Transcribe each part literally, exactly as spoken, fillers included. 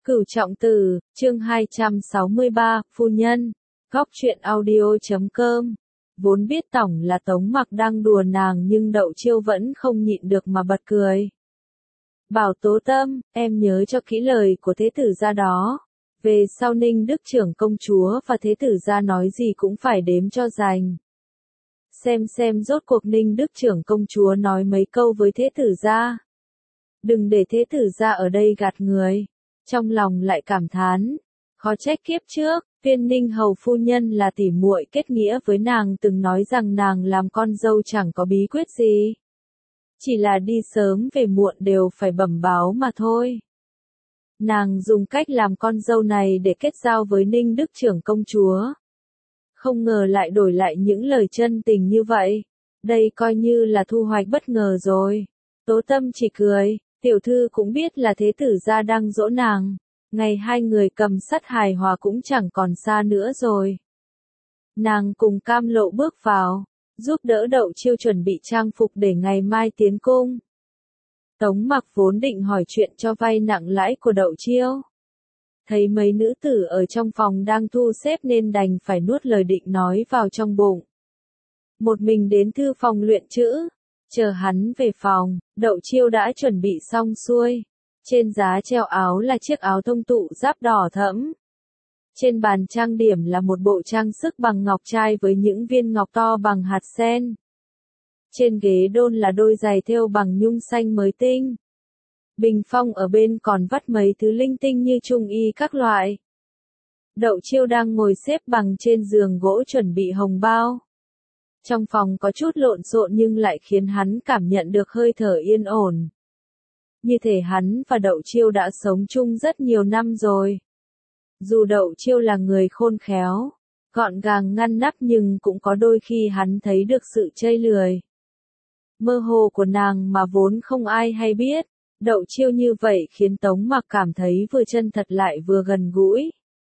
Cửu Trọng Tử, chương hai trăm sáu mươi ba, phu nhân, góc truyện audio chấm com. Vốn biết tổng là Tống Mặc đang đùa nàng nhưng Đậu Chiêu vẫn không nhịn được mà bật cười. Bảo Tố Tâm, em nhớ cho kỹ lời của thế tử gia đó. Về sau Ninh Đức trưởng công chúa và thế tử gia nói gì cũng phải đếm cho rành. Xem xem rốt cuộc Ninh Đức trưởng công chúa nói mấy câu với thế tử gia. Đừng để thế tử gia ở đây gạt người. Trong lòng lại cảm thán, khó trách kiếp trước, Viên Ninh hầu phu nhân là tỉ muội kết nghĩa với nàng từng nói rằng nàng làm con dâu chẳng có bí quyết gì. Chỉ là đi sớm về muộn đều phải bẩm báo mà thôi. Nàng dùng cách làm con dâu này để kết giao với Ninh Đức trưởng công chúa. Không ngờ lại đổi lại những lời chân tình như vậy. Đây coi như là thu hoạch bất ngờ rồi. Tố Tâm chỉ cười. Tiểu thư cũng biết là thế tử gia đang dỗ nàng, ngày hai người cầm sắt hài hòa cũng chẳng còn xa nữa rồi. Nàng cùng Cam Lộ bước vào, giúp đỡ Đậu Chiêu chuẩn bị trang phục để ngày mai tiến cung. Tống Mặc vốn định hỏi chuyện cho vay nặng lãi của Đậu Chiêu. Thấy mấy nữ tử ở trong phòng đang thu xếp nên đành phải nuốt lời định nói vào trong bụng. Một mình đến thư phòng luyện chữ. Chờ hắn về phòng, Đậu Chiêu đã chuẩn bị xong xuôi. Trên giá treo áo là chiếc áo thông tụ giáp đỏ thẫm. Trên bàn trang điểm là một bộ trang sức bằng ngọc trai với những viên ngọc to bằng hạt sen. Trên ghế đôn là đôi giày thêu bằng nhung xanh mới tinh. Bình phong ở bên còn vắt mấy thứ linh tinh như trung y các loại. Đậu Chiêu đang ngồi xếp bằng trên giường gỗ chuẩn bị hồng bao. Trong phòng có chút lộn xộn nhưng lại khiến hắn cảm nhận được hơi thở yên ổn. Như thể hắn và Đậu Chiêu đã sống chung rất nhiều năm rồi. Dù Đậu Chiêu là người khôn khéo, gọn gàng ngăn nắp nhưng cũng có đôi khi hắn thấy được sự chây lười. Mơ hồ của nàng mà vốn không ai hay biết, Đậu Chiêu như vậy khiến Tống Mặc cảm thấy vừa chân thật lại vừa gần gũi.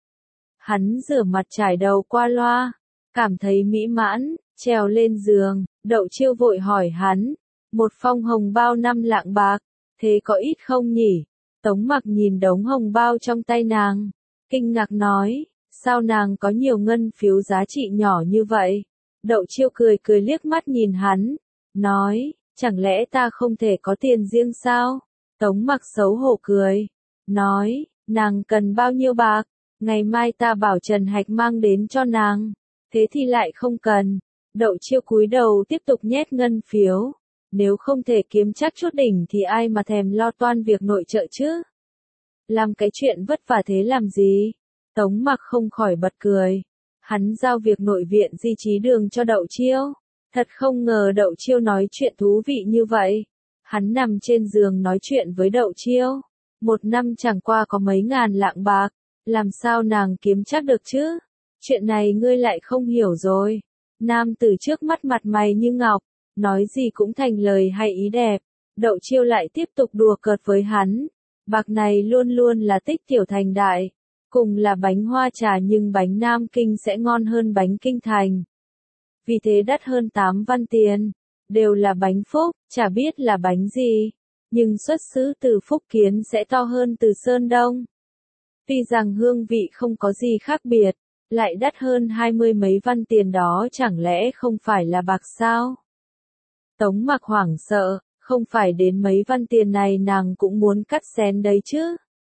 Hắn rửa mặt trải đầu qua loa, cảm thấy mỹ mãn. Trèo lên giường, Đậu Chiêu vội hỏi hắn, một phong hồng bao năm lạng bạc, thế có ít không nhỉ? Tống Mặc nhìn đống hồng bao trong tay nàng, kinh ngạc nói, sao nàng có nhiều ngân phiếu giá trị nhỏ như vậy? Đậu Chiêu cười cười liếc mắt nhìn hắn, nói, chẳng lẽ ta không thể có tiền riêng sao? Tống Mặc xấu hổ cười, nói, nàng cần bao nhiêu bạc, ngày mai ta bảo Trần Hạch mang đến cho nàng, thế thì lại không cần. Đậu Chiêu cúi đầu tiếp tục nhét ngân phiếu. Nếu không thể kiếm chắc chút đỉnh thì ai mà thèm lo toan việc nội trợ chứ? Làm cái chuyện vất vả thế làm gì? Tống Mặc không khỏi bật cười. Hắn giao việc nội viện di trí đường cho Đậu Chiêu. Thật không ngờ Đậu Chiêu nói chuyện thú vị như vậy. Hắn nằm trên giường nói chuyện với Đậu Chiêu. Một năm chẳng qua có mấy ngàn lạng bạc. Làm sao nàng kiếm chắc được chứ? Chuyện này ngươi lại không hiểu rồi. Nam tử trước mắt mặt mày như ngọc, nói gì cũng thành lời hay ý đẹp. Đậu Chiêu lại tiếp tục đùa cợt với hắn. Bạc này luôn luôn là tích tiểu thành đại. Cùng là bánh hoa trà nhưng bánh Nam Kinh sẽ ngon hơn bánh Kinh Thành. Vì thế đắt hơn tám văn tiền. Đều là bánh phúc, chả biết là bánh gì. Nhưng xuất xứ từ Phúc Kiến sẽ to hơn từ Sơn Đông. Tuy rằng hương vị không có gì khác biệt. Lại đắt hơn hai mươi mấy văn tiền đó chẳng lẽ không phải là bạc sao? Tống Mặc hoảng sợ, không phải đến mấy văn tiền này nàng cũng muốn cắt xén đấy chứ?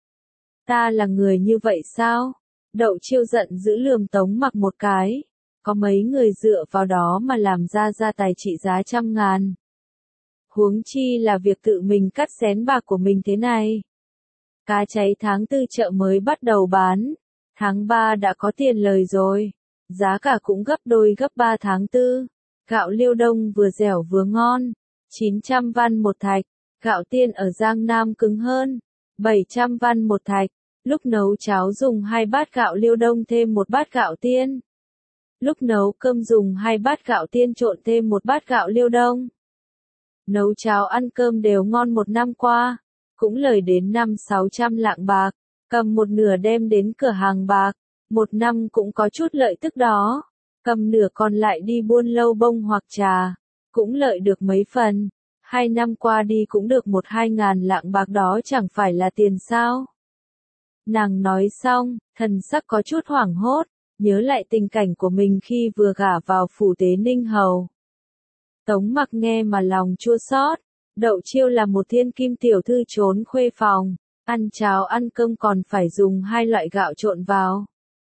Ta là người như vậy sao? Đậu Chiêu giận dữ lườm Tống Mặc một cái. Có mấy người dựa vào đó mà làm ra gia tài trị giá trăm ngàn. Huống chi là việc tự mình cắt xén bạc của mình thế này. Cá cháy tháng tư chợ mới bắt đầu bán. Tháng ba đã có tiền lời rồi, giá cả cũng gấp đôi gấp ba tháng tư. Gạo Liêu Đông vừa dẻo vừa ngon, chín trăm văn một thạch. Gạo Tiên ở Giang Nam cứng hơn, bảy trăm văn một thạch. Lúc nấu cháo dùng hai bát gạo Liêu Đông thêm một bát gạo Tiên. Lúc nấu cơm dùng hai bát gạo Tiên trộn thêm một bát gạo Liêu Đông. Nấu cháo ăn cơm đều ngon một năm qua, cũng lời đến năm sáu trăm lạng bạc. Cầm một nửa đem đến cửa hàng bạc, một năm cũng có chút lợi tức đó. Cầm nửa còn lại đi buôn lâu bông hoặc trà, cũng lợi được mấy phần. Hai năm qua đi cũng được một hai ngàn lạng bạc đó chẳng phải là tiền sao. Nàng nói xong, thần sắc có chút hoảng hốt, nhớ lại tình cảnh của mình khi vừa gả vào phủ Tế Ninh Hầu. Tống Mặc nghe mà lòng chua xót, Đậu Chiêu là một thiên kim tiểu thư trốn khuê phòng, ăn cháo ăn cơm còn phải dùng hai loại gạo trộn vào.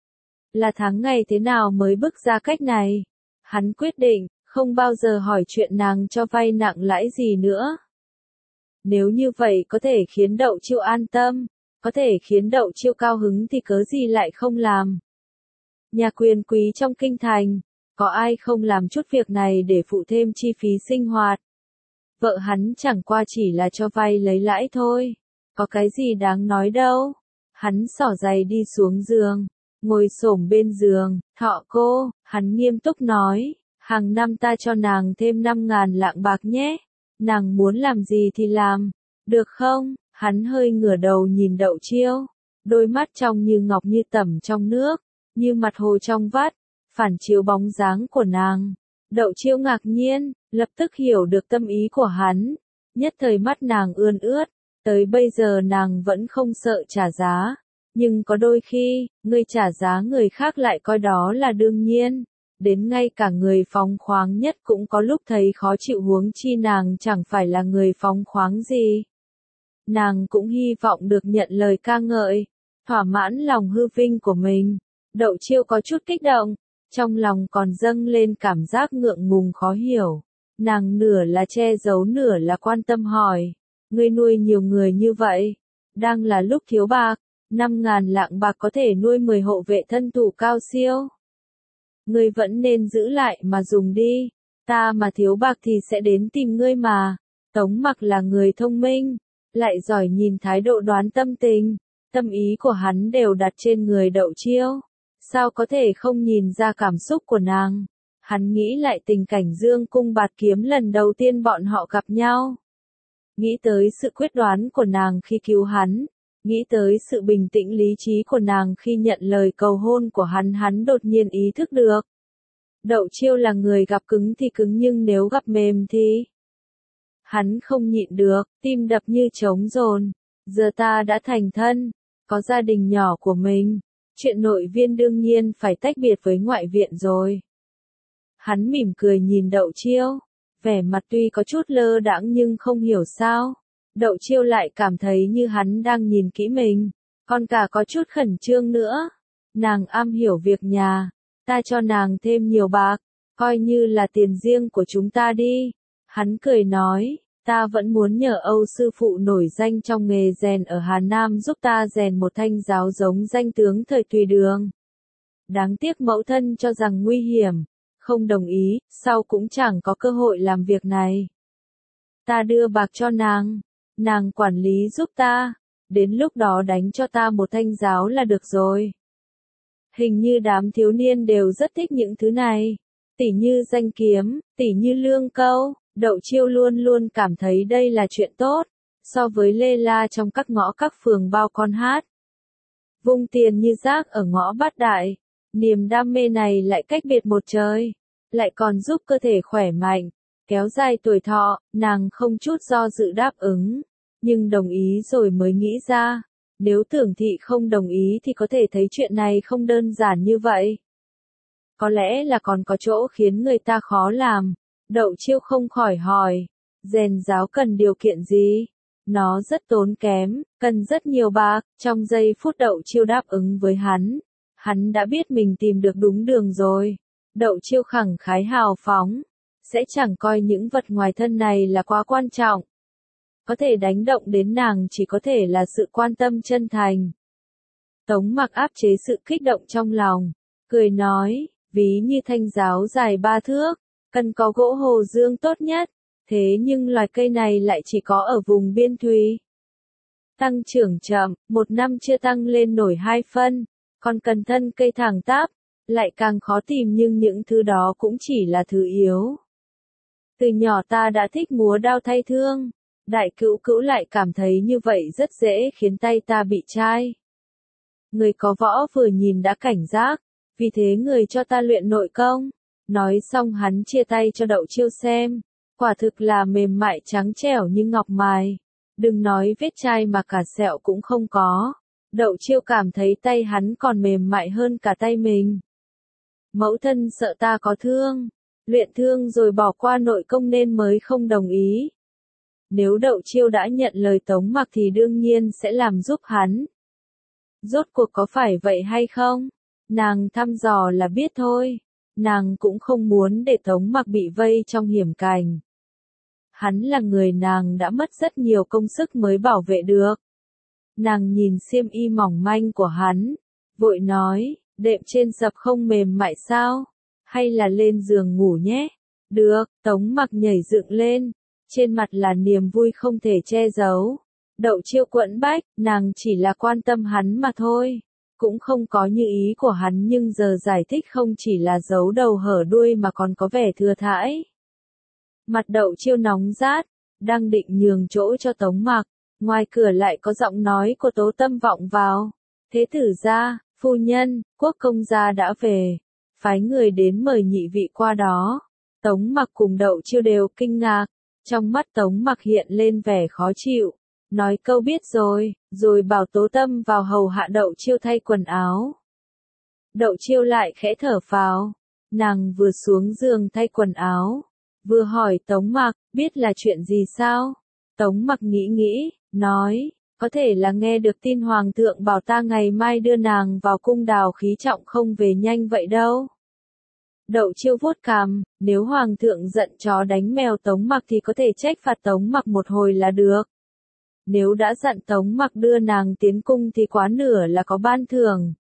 Là tháng ngày thế nào mới bước ra cách này? Hắn quyết định, không bao giờ hỏi chuyện nàng cho vay nặng lãi gì nữa. Nếu như vậy có thể khiến Đậu Chiêu an tâm, có thể khiến Đậu Chiêu cao hứng thì cớ gì lại không làm. Nhà quyền quý trong kinh thành, có ai không làm chút việc này để phụ thêm chi phí sinh hoạt. Vợ hắn chẳng qua chỉ là cho vay lấy lãi thôi, có cái gì đáng nói đâu. Hắn xỏ giày đi xuống giường, ngồi xổm bên giường, thọ cô, hắn nghiêm túc nói, hàng năm ta cho nàng thêm năm ngàn lạng bạc nhé, nàng muốn làm gì thì làm, được không? Hắn hơi ngửa đầu nhìn Đậu Chiêu, đôi mắt trong như ngọc như tẩm trong nước, như mặt hồ trong vắt, phản chiếu bóng dáng của nàng. Đậu Chiêu ngạc nhiên, lập tức hiểu được tâm ý của hắn, nhất thời mắt nàng ươn ướt, tới bây giờ nàng vẫn không sợ trả giá, nhưng có đôi khi, người trả giá người khác lại coi đó là đương nhiên, đến ngay cả người phóng khoáng nhất cũng có lúc thấy khó chịu, huống chi nàng chẳng phải là người phóng khoáng gì. Nàng cũng hy vọng được nhận lời ca ngợi, thỏa mãn lòng hư vinh của mình. Đậu Chiêu có chút kích động, trong lòng còn dâng lên cảm giác ngượng ngùng khó hiểu. Nàng nửa là che giấu nửa là quan tâm hỏi, ngươi nuôi nhiều người như vậy, đang là lúc thiếu bạc, năm ngàn lạng bạc có thể nuôi mười hộ vệ thân thủ cao siêu. Ngươi vẫn nên giữ lại mà dùng đi, ta mà thiếu bạc thì sẽ đến tìm ngươi mà. Tống Mặc là người thông minh, lại giỏi nhìn thái độ đoán tâm tình, tâm ý của hắn đều đặt trên người Đậu Chiêu. Sao có thể không nhìn ra cảm xúc của nàng? Hắn nghĩ lại tình cảnh Dương Cung Bạt Kiếm lần đầu tiên bọn họ gặp nhau. Nghĩ tới sự quyết đoán của nàng khi cứu hắn, nghĩ tới sự bình tĩnh lý trí của nàng khi nhận lời cầu hôn của hắn, hắn đột nhiên ý thức được. Đậu Chiêu là người gặp cứng thì cứng, nhưng nếu gặp mềm thì... Hắn không nhịn được, tim đập như trống dồn. Giờ ta đã thành thân, có gia đình nhỏ của mình, chuyện nội viên đương nhiên phải tách biệt với ngoại viện rồi. Hắn mỉm cười nhìn Đậu Chiêu, vẻ mặt tuy có chút lơ đãng nhưng không hiểu sao, Đậu Chiêu lại cảm thấy như hắn đang nhìn kỹ mình, còn cả có chút khẩn trương nữa. Nàng am hiểu việc nhà, ta cho nàng thêm nhiều bạc, coi như là tiền riêng của chúng ta đi. Hắn cười nói, ta vẫn muốn nhờ Âu sư phụ nổi danh trong nghề rèn ở Hà Nam giúp ta rèn một thanh giáo giống danh tướng thời Tùy Đường. Đáng tiếc mẫu thân cho rằng nguy hiểm, không đồng ý, sau cũng chẳng có cơ hội làm việc này. Ta đưa bạc cho nàng, nàng quản lý giúp ta, đến lúc đó đánh cho ta một thanh giáo là được rồi. Hình như đám thiếu niên đều rất thích những thứ này, tỉ như danh kiếm, tỉ như lương câu. Đậu Chiêu luôn luôn cảm thấy đây là chuyện tốt, so với lê la trong các ngõ các phường bao con hát. Vung tiền như rác ở ngõ Bát Đại, niềm đam mê này lại cách biệt một trời, lại còn giúp cơ thể khỏe mạnh, kéo dài tuổi thọ. Nàng không chút do dự đáp ứng, nhưng đồng ý rồi mới nghĩ ra, nếu Tưởng Thị không đồng ý thì có thể thấy chuyện này không đơn giản như vậy. Có lẽ là còn có chỗ khiến người ta khó làm. Đậu Chiêu không khỏi hỏi, rèn giáo cần điều kiện gì? Nó rất tốn kém, cần rất nhiều bạc. Trong giây phút Đậu Chiêu đáp ứng với hắn, hắn đã biết mình tìm được đúng đường rồi. Đậu Chiêu khẳng khái hào phóng, sẽ chẳng coi những vật ngoài thân này là quá quan trọng. Có thể đánh động đến nàng chỉ có thể là sự quan tâm chân thành. Tống Mặc áp chế sự kích động trong lòng, cười nói, ví như thanh giáo dài ba thước, cần có gỗ hồ dương tốt nhất, thế nhưng loài cây này lại chỉ có ở vùng biên thùy. Tăng trưởng chậm, một năm chưa tăng lên nổi hai phân, còn cần thân cây thẳng tắp, lại càng khó tìm, nhưng những thứ đó cũng chỉ là thứ yếu. Từ nhỏ ta đã thích múa đao thay thương, đại cữu cữu lại cảm thấy như vậy rất dễ khiến tay ta bị chai. Người có võ vừa nhìn đã cảnh giác, vì thế người cho ta luyện nội công. Nói xong hắn chia tay cho Đậu Chiêu xem, quả thực là mềm mại trắng trẻo như ngọc mài, đừng nói vết chai mà cả sẹo cũng không có. Đậu Chiêu cảm thấy tay hắn còn mềm mại hơn cả tay mình. Mẫu thân sợ ta có thương, luyện thương rồi bỏ qua nội công nên mới không đồng ý. Nếu Đậu Chiêu đã nhận lời Tống Mặc thì đương nhiên sẽ làm giúp hắn. Rốt cuộc có phải vậy hay không? Nàng thăm dò là biết thôi. Nàng cũng không muốn để Tống Mặc bị vây trong hiểm cảnh. Hắn là người nàng đã mất rất nhiều công sức mới bảo vệ được. Nàng nhìn xiêm y mỏng manh của hắn, vội nói, đệm trên sập không mềm mại sao? Hay là lên giường ngủ nhé? Được, Tống Mặc nhảy dựng lên, trên mặt là niềm vui không thể che giấu. Đậu Chiêu quẫn bách, nàng chỉ là quan tâm hắn mà thôi. Cũng không có như ý của hắn nhưng giờ giải thích không chỉ là giấu đầu hở đuôi mà còn có vẻ thừa thãi. Mặt Đậu Chiêu nóng rát, đang định nhường chỗ cho Tống Mặc, ngoài cửa lại có giọng nói của Tố Tâm vọng vào. Thế tử gia, phu nhân, quốc công gia đã về, phái người đến mời nhị vị qua đó. Tống Mặc cùng Đậu Chiêu đều kinh ngạc, trong mắt Tống Mặc hiện lên vẻ khó chịu, nói câu biết rồi, rồi bảo Tố Tâm vào hầu hạ Đậu Chiêu thay quần áo. Đậu Chiêu lại khẽ thở phào, nàng vừa xuống giường thay quần áo, vừa hỏi Tống Mặc, biết là chuyện gì sao? Tống Mặc nghĩ nghĩ, nói, có thể là nghe được tin Hoàng thượng bảo ta ngày mai đưa nàng vào cung đào khí trọng không về nhanh vậy đâu. Đậu Chiêu vuốt cằm, nếu Hoàng thượng giận chó đánh mèo Tống Mặc thì có thể trách phạt Tống Mặc một hồi là được. Nếu đã dặn Tống Mặc đưa nàng tiến cung thì quá nửa là có ban thưởng.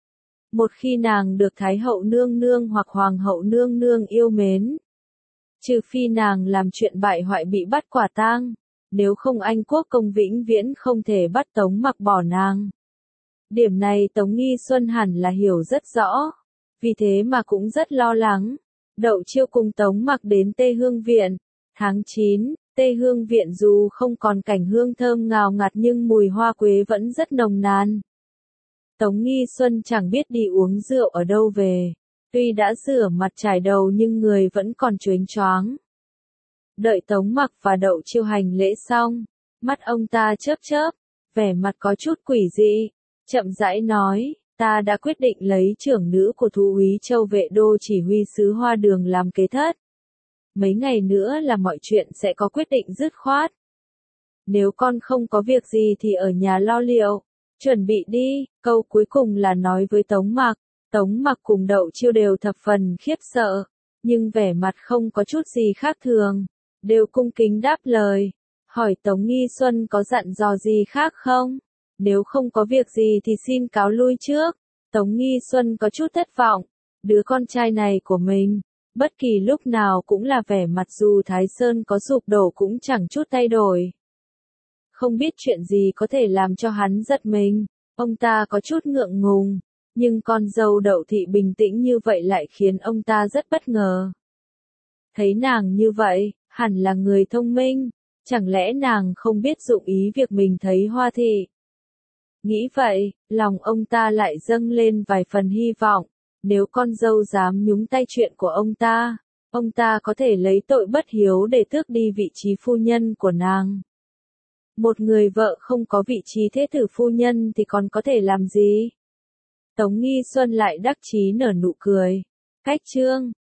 Một khi nàng được Thái hậu nương nương hoặc Hoàng hậu nương nương yêu mến. Trừ phi nàng làm chuyện bại hoại bị bắt quả tang, nếu không Anh quốc công vĩnh viễn không thể bắt Tống Mặc bỏ nàng. Điểm này Tống Nghi Xuân hẳn là hiểu rất rõ, vì thế mà cũng rất lo lắng. Đậu Chiêu cùng Tống Mặc đến Tê Hương Viện, tháng chín, Tê Hương Viện dù không còn cảnh hương thơm ngào ngạt nhưng mùi hoa quế vẫn rất nồng nàn. Tống Nghi Xuân chẳng biết đi uống rượu ở đâu về. Tuy đã rửa mặt trải đầu nhưng người vẫn còn chónh choáng. Đợi Tống Mặc và Đậu Chiêu hành lễ xong, mắt ông ta chớp chớp, vẻ mặt có chút quỷ dị, chậm rãi nói, ta đã quyết định lấy trưởng nữ của Thú úy Châu Vệ Đô chỉ huy sứ Hoa Đường làm kế thất. Mấy ngày nữa là mọi chuyện sẽ có quyết định dứt khoát. Nếu con không có việc gì thì ở nhà lo liệu, chuẩn bị đi. Câu cuối cùng là nói với Tống Mặc. Tống Mặc cùng Đậu Chiêu đều thập phần khiếp sợ, nhưng vẻ mặt không có chút gì khác thường, đều cung kính đáp lời. Hỏi Tống Nghi Xuân có dặn dò gì khác không? Nếu không có việc gì thì xin cáo lui trước. Tống Nghi Xuân có chút thất vọng, đứa con trai này của mình, bất kỳ lúc nào cũng là vẻ mặt dù Thái Sơn có sụp đổ cũng chẳng chút thay đổi. Không biết chuyện gì có thể làm cho hắn giật mình, ông ta có chút ngượng ngùng. Nhưng con dâu Đậu thị bình tĩnh như vậy lại khiến ông ta rất bất ngờ. Thấy nàng như vậy, hẳn là người thông minh, chẳng lẽ nàng không biết dụng ý việc mình thấy Hoa thị. Nghĩ vậy, lòng ông ta lại dâng lên vài phần hy vọng, nếu con dâu dám nhúng tay chuyện của ông ta, ông ta có thể lấy tội bất hiếu để tước đi vị trí phu nhân của nàng. Một người vợ không có vị trí thế tử phu nhân thì còn có thể làm gì? Tống Nghi Xuân lại đắc chí nở nụ cười. Cách chương